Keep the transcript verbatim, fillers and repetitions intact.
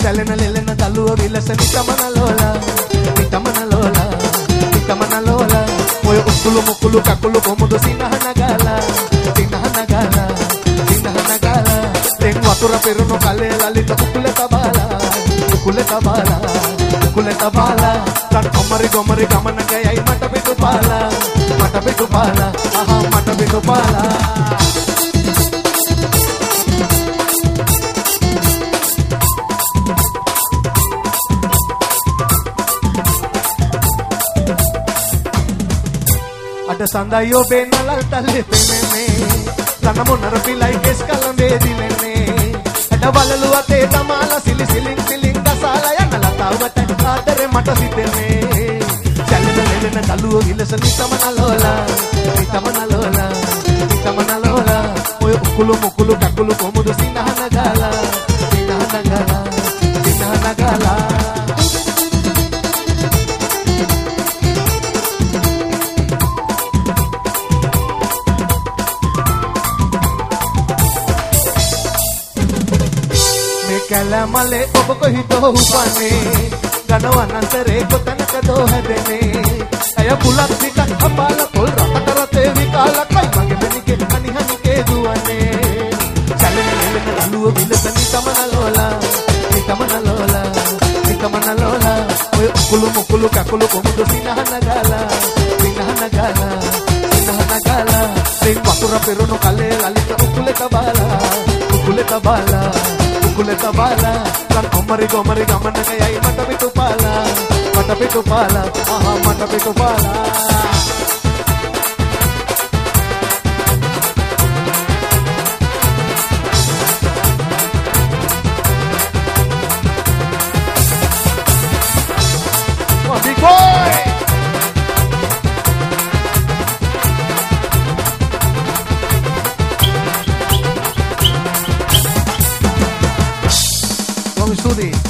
සැලෙන ලෙලෙන දලුව විලස නිතමන ලෝලා නිතමන ලෝලා නිතමන ලෝලා ඔය උකුළු මුකුළු කකුළු කොමුදු සිනහන ගාලා සිනහන ගාලා සිනහන ගාලා දෙන් වතුර පෙරුණු කලේ ලලිත උකුලේ තබාලා උකුලේ තබාලා උකුලේ තබාලා තන් කොමරි කොමරි ගමන ගයයි මට පිටු පාලා මට පිටු පාලා ආහා මට පිටු පාලා සඳයි ඔබේ නලල් තල්ලේ පෙනෙන්නේ තන මොනර පිලයි කෙස් කලඹේ දිලෙන්නේ අඩ වලලු අතේ තමාලා සිලි සිලින් සිලින් ගසාලා යන ලතාවට ආදරේ මට සිතෙන්නේ සැලෙන ලෙලෙන දලුව විලස නිතමන ලෝලා නිතමන ලෝලා නිතමන ලෝලා ඔය උකුළු මුකුළු කකුළු කොමුදු සිනහන ගාලා සිනහන ගාලා සිනහන ගාලා කැලමලේ ඔබ කොහිදෝ උපන්නේ ගණවනන්තරේ කොතනකදෝ හැදෙන්නේ අය පුලක් විකක් අපාල පොල් රට කරතේ විකාල කයි මගේ මෙනිකේ අනිහනිකේ දුවන්නේ සැලෙන ලෙලෙන දලුව විලස නිතමන ලෝලා නිතමන ලෝලා නිතමන ලෝලා ඔය උකුළු මුකුළු කකුළු කොමුදු සිනහන ගාලා සිනහන ගාලා සිනහන ගාලා දෙන් වතුර පෙරුණු කලේ ලලිත උකුලේ තබාලා උකුලේ තබාලා උකුලේ තබාලා තන් කොමරි කොමරි ගමන ගයයි මට පිටු පාලා මට පිටු පාලා ආහා මට පිටු පාලා One big boy Studi